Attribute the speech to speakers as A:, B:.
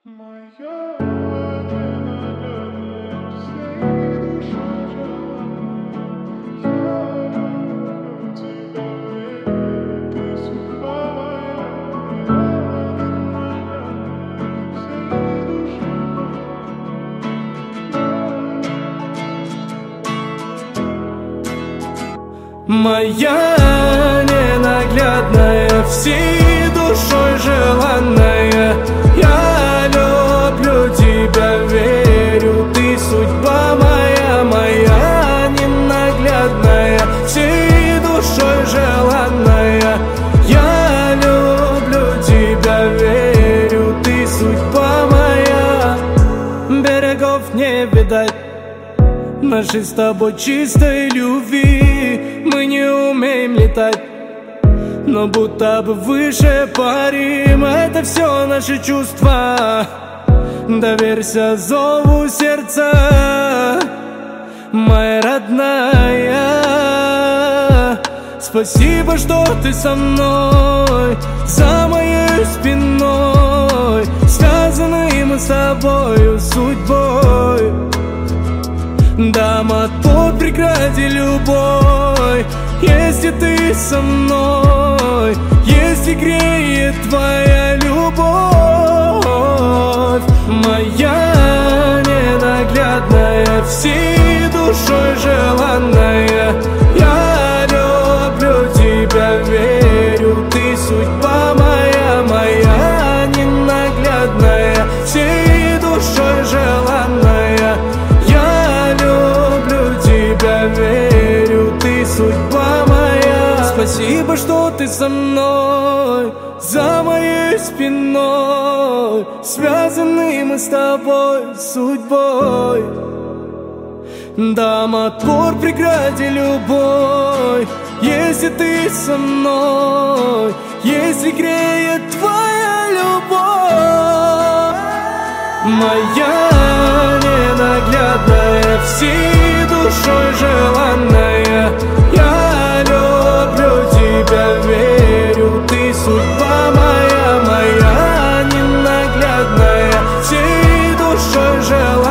A: Моя ненаглядная, всей душой желанная, я люблю тебя, верю, ты судьба моя. Моя ненаглядная, всей душой желанная, я люблю тебя, верю, ты судьба моя. Берегов не видать нашей с тобой чистой любви. Мы не умеем летать, но будто бы выше парим. Это все наши чувства, доверься зову сердца, моя родная. Спасибо, что ты со мной, за моей спиной. Связаны мы с тобою судьбой. Дам отпор, прекрати любой, если ты со мной, если греет твоя любовь. Моя ненаглядная, всей душой желанная, я люблю тебя, верю, ты судьба моя. Моя ненаглядная, всей душой желанная, верю, ты судьба моя. Спасибо, что ты со мной, за моей спиной. Связаны мы с тобой судьбой. Дам отпор, прекрати любой, если ты со мной, если греет твоя любовь. Моя ненаглядная, всей душой желанная, я люблю тебя, верю, ты судьба моя. Моя ненаглядная, всей душой желанная,